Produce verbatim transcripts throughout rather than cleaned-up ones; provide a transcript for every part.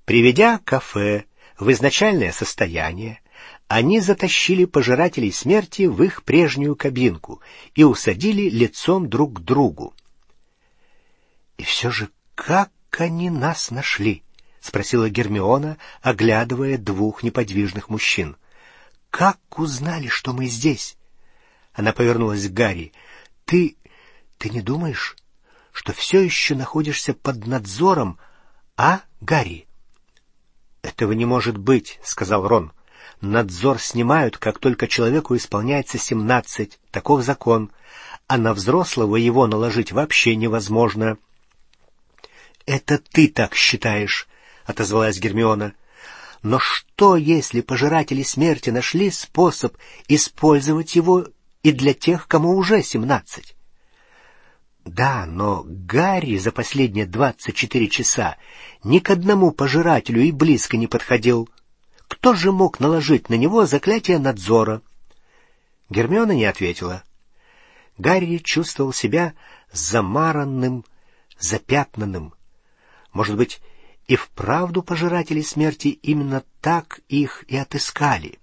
Приведя кафе в изначальное состояние, они затащили пожирателей смерти в их прежнюю кабинку и усадили лицом друг к другу. — И все же как они нас нашли? — спросила Гермиона, оглядывая двух неподвижных мужчин. — Как узнали, что мы здесь? Она повернулась к Гарри. — Ты... ты не думаешь, что все еще находишься под надзором, а, Гарри? — Этого не может быть, — сказал Рон. — Надзор снимают, как только человеку исполняется семнадцать, таков закон, а на взрослого его наложить вообще невозможно. — Это ты так считаешь, — отозвалась Гермиона. — Но что, если пожиратели смерти нашли способ использовать его и для тех, кому уже семнадцать? Да, но Гарри за последние двадцать четыре часа ни к одному пожирателю и близко не подходил. Кто же мог наложить на него заклятие надзора? Гермиона не ответила. Гарри чувствовал себя замаранным, запятнанным. Может быть, и вправду пожиратели смерти именно так их и отыскали.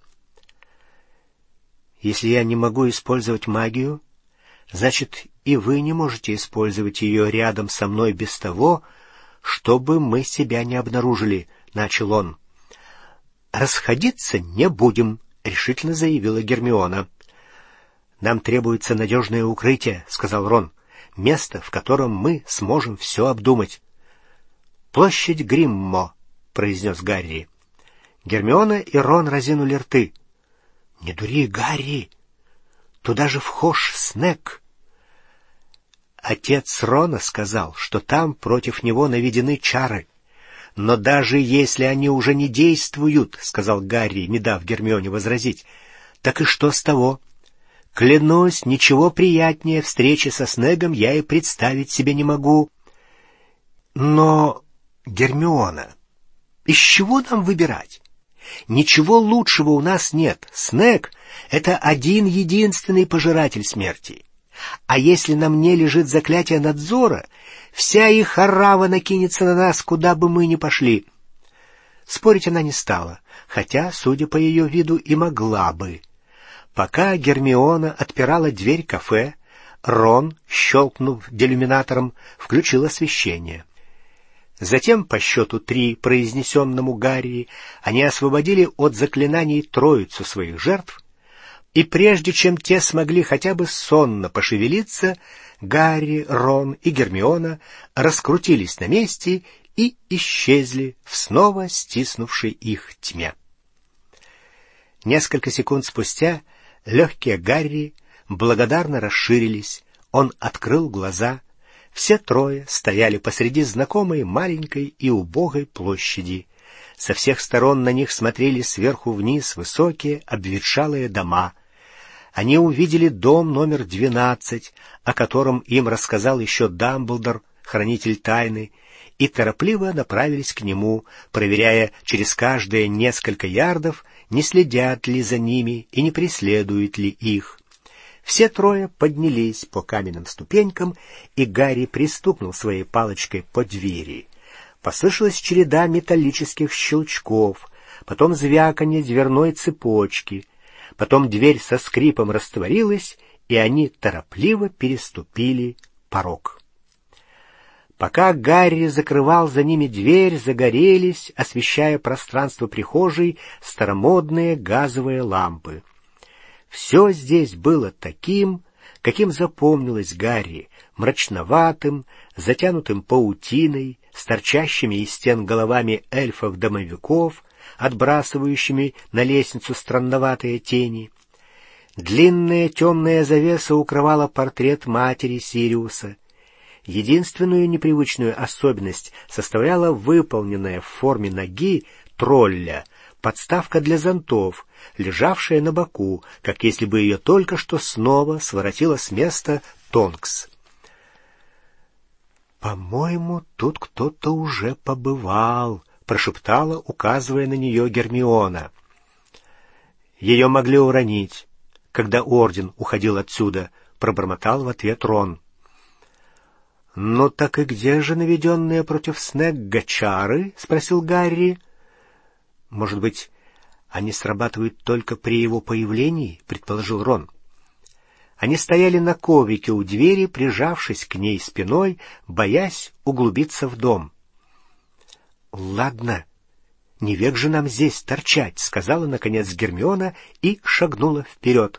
Если я не могу использовать магию, значит, и вы не можете использовать ее рядом со мной без того, чтобы мы себя не обнаружили, — начал он. — Расходиться не будем, — решительно заявила Гермиона. — Нам требуется надежное укрытие, — сказал Рон. — Место, в котором мы сможем все обдумать. — Площадь Гриммо, — произнес Гарри. Гермиона и Рон разинули рты. — Не дури, Гарри! Туда же вхож Снегг. Отец Рона сказал, что там против него наведены чары. Но даже если они уже не действуют, — сказал Гарри, не дав Гермионе возразить, — так и что с того? Клянусь, ничего приятнее встречи со Снеггом я и представить себе не могу. Но, Гермиона, из чего нам выбирать? Ничего лучшего у нас нет. Снегг — это один-единственный пожиратель смерти. А если на мне лежит заклятие надзора, вся их орава накинется на нас, куда бы мы ни пошли. Спорить она не стала, хотя, судя по ее виду, и могла бы. Пока Гермиона отпирала дверь кафе, Рон, щелкнув делюминатором, включил освещение. Затем, по счету три, произнесенному Гарри, они освободили от заклинаний троицу своих жертв, и прежде чем те смогли хотя бы сонно пошевелиться, Гарри, Рон и Гермиона раскрутились на месте и исчезли в снова стиснувшей их тьме. Несколько секунд спустя легкие Гарри благодарно расширились, он открыл глаза. Все трое стояли посреди знакомой маленькой и убогой площади. Со всех сторон на них смотрели сверху вниз высокие обветшалые дома. Они увидели дом номер двенадцать, о котором им рассказал еще Дамблдор, хранитель тайны, и торопливо направились к нему, проверяя через каждые несколько ярдов, не следят ли за ними и не преследуют ли их. Все трое поднялись по каменным ступенькам, и Гарри пристукнул своей палочкой по двери. Послышалась череда металлических щелчков, потом звяканье дверной цепочки. Потом дверь со скрипом растворилась, и они торопливо переступили порог. Пока Гарри закрывал за ними дверь, загорелись, освещая пространство прихожей, старомодные газовые лампы. Все здесь было таким, каким запомнилось Гарри, мрачноватым, затянутым паутиной, с торчащими из стен головами эльфов-домовиков, отбрасывающими на лестницу странноватые тени. Длинная темная завеса укрывала портрет матери Сириуса. Единственную непривычную особенность составляла выполненная в форме ноги тролля подставка для зонтов, лежавшая на боку, как если бы ее только что снова своротила с места Тонкс. «По-моему, тут кто-то уже побывал», — прошептала, указывая на нее Гермиона. «Ее могли уронить, когда орден уходил отсюда», — пробормотал в ответ Рон. «Ну так и где же наведенные против Снегга чары?» — спросил Гарри. «Может быть, они срабатывают только при его появлении?» — предположил Рон. Они стояли на коврике у двери, прижавшись к ней спиной, боясь углубиться в дом. «Ладно, не век же нам здесь торчать», — сказала, наконец, Гермиона и шагнула вперед.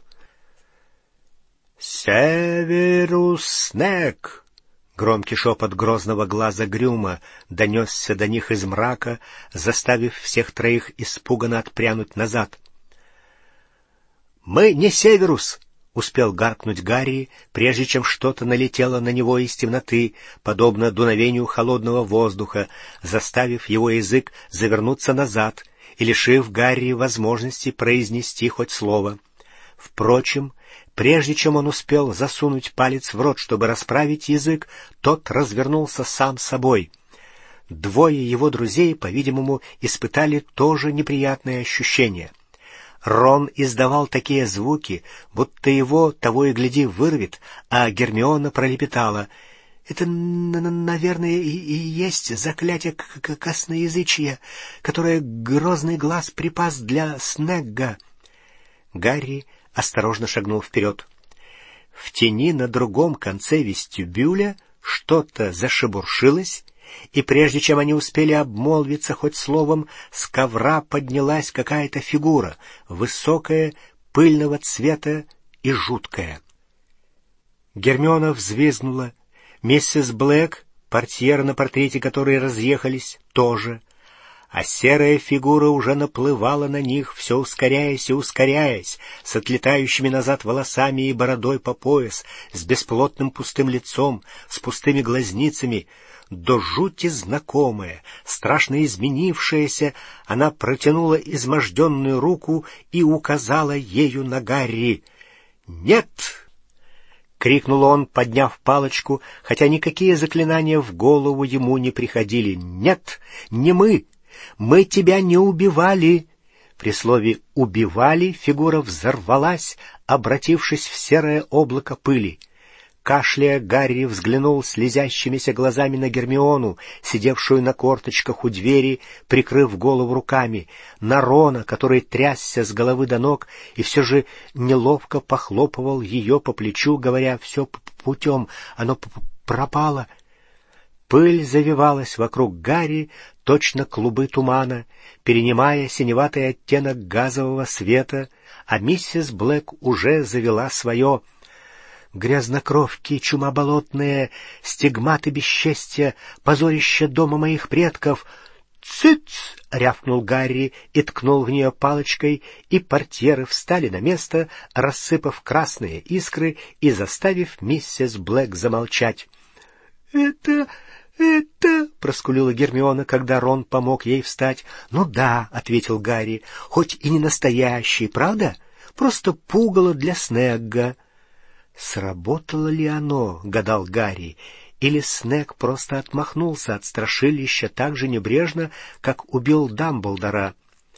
«Северус Снегг!» Громкий шепот грозного глаза Грюма донесся до них из мрака, заставив всех троих испуганно отпрянуть назад. «Мы не Северус!» — успел гаркнуть Гарри, прежде чем что-то налетело на него из темноты, подобно дуновению холодного воздуха, заставив его язык завернуться назад и лишив Гарри возможности произнести хоть слово. Впрочем, прежде чем он успел засунуть палец в рот, чтобы расправить язык, тот развернулся сам собой. Двое его друзей, по-видимому, испытали тоже неприятное ощущение. Рон издавал такие звуки, будто его, того и гляди, вырвет, а Гермиона пролепетала: «Это, наверное, и есть заклятие косноязычия, которое грозный глаз припас для Снегга». Гарри осторожно шагнул вперед. В тени на другом конце вестибюля что-то зашебуршилось, и прежде чем они успели обмолвиться хоть словом, с ковра поднялась какая-то фигура, высокая, пыльного цвета и жуткая. Гермиона взвизгнула. Миссис Блэк, портьеры на портрете которой разъехались, тоже. А серая фигура уже наплывала на них, все ускоряясь и ускоряясь, с отлетающими назад волосами и бородой по пояс, с бесплотным пустым лицом, с пустыми глазницами. До жути знакомая, страшно изменившаяся, она протянула изможденную руку и указала ею на Гарри. «Нет!» — крикнул он, подняв палочку, хотя никакие заклинания в голову ему не приходили. «Нет, не мы! Мы тебя не убивали!» При слове «убивали» фигура взорвалась, обратившись в серое облако пыли. Кашляя, Гарри взглянул слезящимися глазами на Гермиону, сидевшую на корточках у двери, прикрыв голову руками, на Рона, который трясся с головы до ног и все же неловко похлопывал ее по плечу, говоря: «Все путем, оно пропало». Пыль завивалась вокруг Гарри, точно клубы тумана, перенимая синеватый оттенок газового света, а миссис Блэк уже завела свое. «Грязнокровки, чума болотная, стигматы бесчестия, позорище дома моих предков!» «Цыц!» — рявкнул Гарри и ткнул в нее палочкой, и портьеры встали на место, рассыпав красные искры и заставив миссис Блэк замолчать. «Это... это...» — проскулила Гермиона, когда Рон помог ей встать. «Ну да», — ответил Гарри, — «хоть и не настоящий, правда? Просто пугало для Снегга». «Сработало ли оно?» — гадал Гарри. «Или Снегг просто отмахнулся от страшилища так же небрежно, как убил Дамблдора?»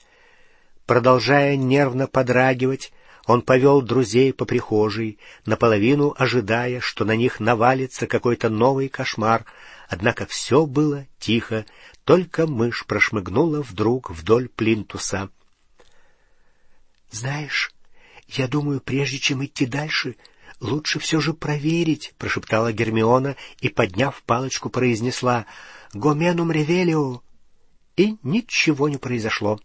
Продолжая нервно подрагивать, он повел друзей по прихожей, наполовину ожидая, что на них навалится какой-то новый кошмар, однако все было тихо, только мышь прошмыгнула вдруг вдоль плинтуса. «Знаешь, я думаю, прежде чем идти дальше, лучше все же проверить», — прошептала Гермиона и, подняв палочку, произнесла «Гоменум ревелио», и ничего не произошло.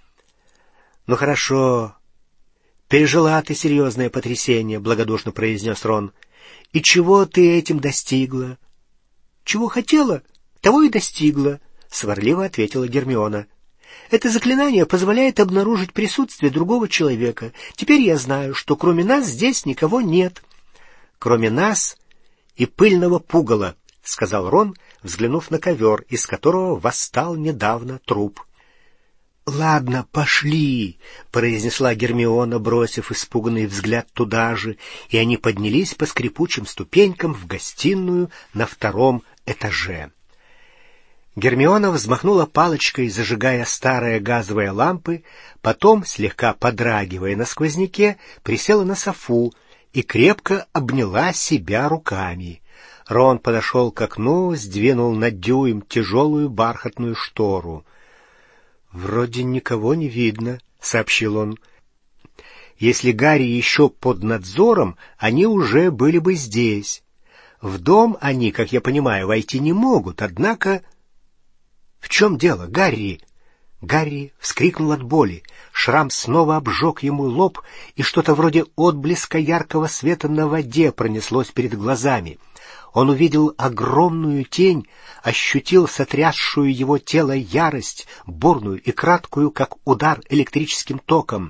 «Ну хорошо, пережила ты серьезное потрясение», — благодушно произнес Рон. «И чего ты этим достигла?» «Чего хотела, того и достигла», — сварливо ответила Гермиона. «Это заклинание позволяет обнаружить присутствие другого человека. Теперь я знаю, что кроме нас здесь никого нет». «Кроме нас и пыльного пугала», — сказал Рон, взглянув на ковер, из которого восстал недавно труп. «Ладно, пошли», — произнесла Гермиона, бросив испуганный взгляд туда же, и они поднялись по скрипучим ступенькам в гостиную на втором этаже. Гермиона взмахнула палочкой, зажигая старые газовые лампы, потом, слегка подрагивая на сквозняке, присела на софу и крепко обняла себя руками. Рон подошел к окну, сдвинул на дюйм тяжелую бархатную штору. «Вроде никого не видно», — сообщил он. «Если Гарри еще под надзором, они уже были бы здесь. В дом они, как я понимаю, войти не могут, однако...» «В чем дело, Гарри?» Гарри вскрикнул от боли. Шрам снова обжег ему лоб, и что-то вроде отблеска яркого света на воде пронеслось перед глазами. Он увидел огромную тень, ощутил сотрясшую его тело ярость, бурную и краткую, как удар электрическим током.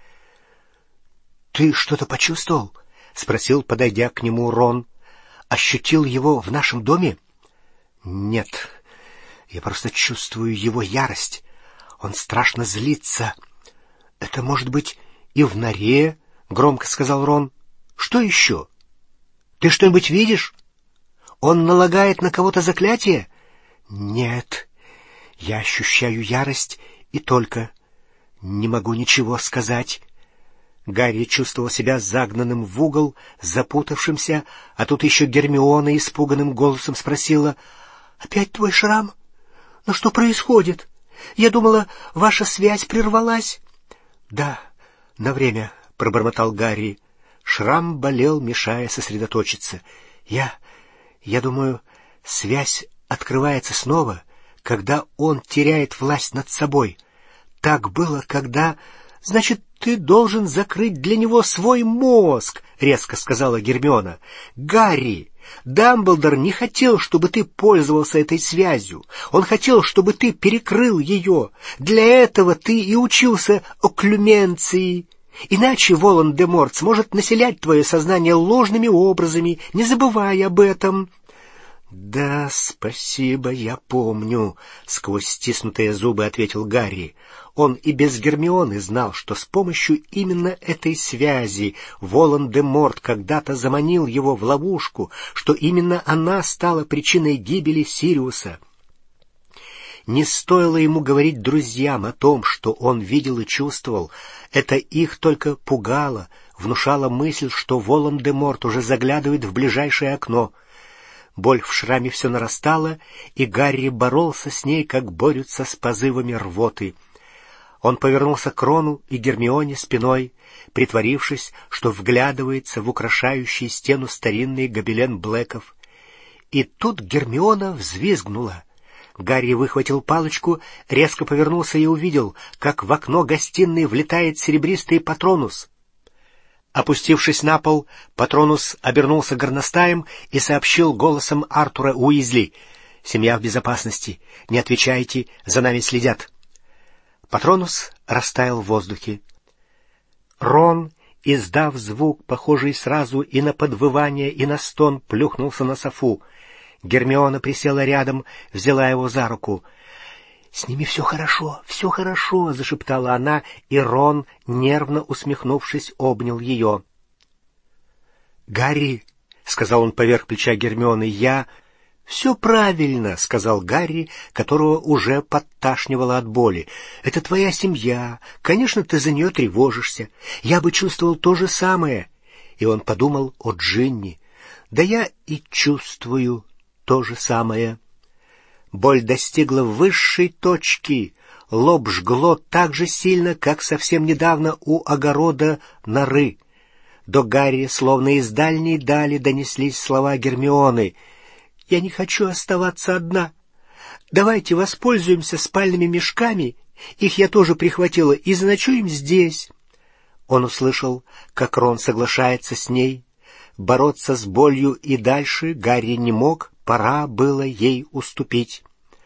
«Ты что-то почувствовал?» — спросил, подойдя к нему Рон. «Ощутил его в нашем доме?» «Нет, я просто чувствую его ярость. Он страшно злится». «Это может быть и в норе», — громко сказал Рон. «Что еще? Ты что-нибудь видишь? Он налагает на кого-то заклятие?» «Нет, я ощущаю ярость и только. Не могу ничего сказать». Гарри чувствовал себя загнанным в угол, запутавшимся, а тут еще Гермиона испуганным голосом спросила: «Опять твой шрам? Но что происходит? Я думала, ваша связь прервалась». «Да, на время», — пробормотал Гарри. Шрам болел, мешая сосредоточиться. «Я... я думаю, связь открывается снова, когда он теряет власть над собой. Так было, когда... Значит, ты должен закрыть для него свой мозг», — резко сказала Гермиона. «Гарри, Дамблдор не хотел, чтобы ты пользовался этой связью. Он хотел, чтобы ты перекрыл ее. Для этого ты и учился окклюменции. Иначе Волан-де-Морт сможет населять твое сознание ложными образами, не забывай об этом». «Да, спасибо, я помню», — сквозь стиснутые зубы ответил Гарри. Он и без Гермионы знал, что с помощью именно этой связи Волан-де-Морт когда-то заманил его в ловушку, что именно она стала причиной гибели Сириуса. Не стоило ему говорить друзьям о том, что он видел и чувствовал. Это их только пугало, внушало мысль, что Волан-де-Морт уже заглядывает в ближайшее окно. Боль в шраме все нарастала, и Гарри боролся с ней, как борются с позывами рвоты. Он повернулся к Рону и Гермионе спиной, притворившись, что вглядывается в украшающий стену старинный гобелен Блэков. И тут Гермиона взвизгнула. Гарри выхватил палочку, резко повернулся и увидел, как в окно гостиной влетает серебристый Патронус. Опустившись на пол, Патронус обернулся горностаем и сообщил голосом Артура Уизли: «Семья в безопасности. Не отвечайте, за нами следят». Патронус растаял в воздухе. Рон, издав звук, похожий сразу и на подвывание, и на стон, плюхнулся на софу. Гермиона присела рядом, взяла его за руку. «С ними все хорошо, все хорошо», — зашептала она, и Рон, нервно усмехнувшись, обнял ее. «Гарри», — сказал он поверх плеча Гермионы, — «я...» «Все правильно», — сказал Гарри, которого уже подташнивало от боли. «Это твоя семья. Конечно, ты за нее тревожишься. Я бы чувствовал то же самое». И он подумал о Джинни. «Да я и чувствую то же самое». Боль достигла высшей точки. Лоб жгло так же сильно, как совсем недавно у огорода норы. До Гарри, словно из дальней дали, донеслись слова Гермионы: «Я не хочу оставаться одна. Давайте воспользуемся спальными мешками, их я тоже прихватила, и заночуем здесь». Он услышал, как Рон соглашается с ней. Бороться с болью и дальше Гарри не мог, пора было ей уступить.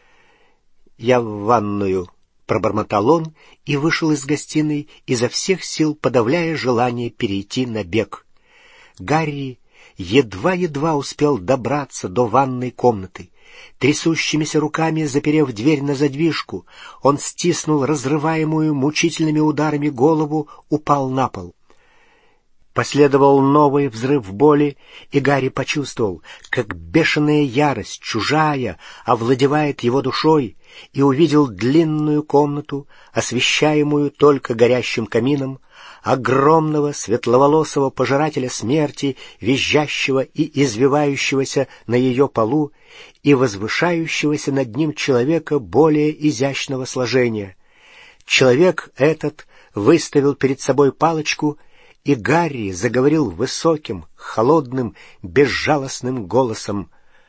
«Я в ванную», — пробормотал он и вышел из гостиной, изо всех сил подавляя желание перейти на бег. Гарри едва-едва успел добраться до ванной комнаты. Трясущимися руками, заперев дверь на задвижку, он стиснул разрываемую мучительными ударами голову, упал на пол. Последовал новый взрыв боли, и Гарри почувствовал, как бешеная ярость, чужая, овладевает его душой, и увидел длинную комнату, освещаемую только горящим камином, огромного светловолосого пожирателя смерти, визжащего и извивающегося на ее полу, и возвышающегося над ним человека более изящного сложения. Человек этот выставил перед собой палочку, и Гарри заговорил высоким, холодным, безжалостным голосом.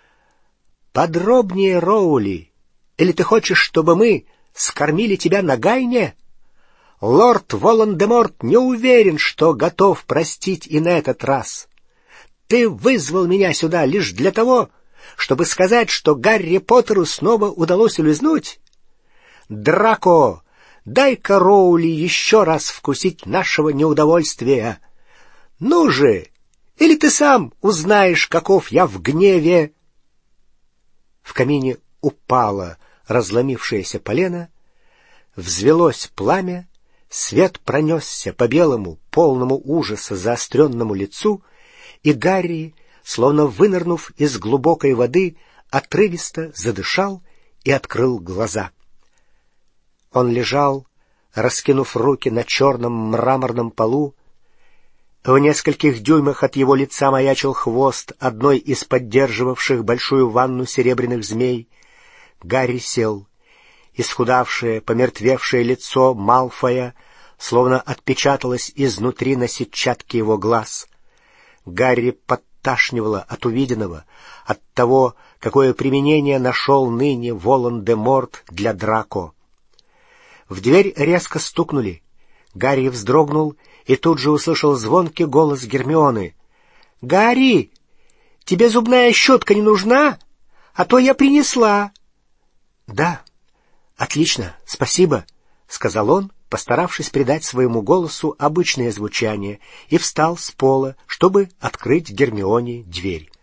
«Подробнее, Роули, или ты хочешь, чтобы мы скормили тебя на гайне? Лорд Волан-де-Морт не уверен, что готов простить и на этот раз. Ты вызвал меня сюда лишь для того, чтобы сказать, что Гарри Поттеру снова удалось улизнуть? Драко, дай-ка Роули еще раз вкусить нашего неудовольствия. Ну же, или ты сам узнаешь, каков я в гневе». В камине упало разломившееся полено, взвелось пламя, свет пронесся по белому, полному ужаса заостренному лицу, и Гарри, словно вынырнув из глубокой воды, отрывисто задышал и открыл глаза. Он лежал, раскинув руки на черном мраморном полу. В нескольких дюймах от его лица маячил хвост одной из поддерживавших большую ванну серебряных змей. Гарри сел. Исхудавшее, помертвевшее лицо Малфоя словно отпечаталось изнутри на сетчатке его глаз. Гарри подташнивало от увиденного, от того, какое применение нашел ныне Волан-де-Морт для Драко. В дверь резко стукнули. Гарри вздрогнул и тут же услышал звонкий голос Гермионы. «Гарри, тебе зубная щетка не нужна? А то я принесла». «Да, отлично, спасибо», — сказал он, постаравшись придать своему голосу обычное звучание, и встал с пола, чтобы открыть Гермионе дверь.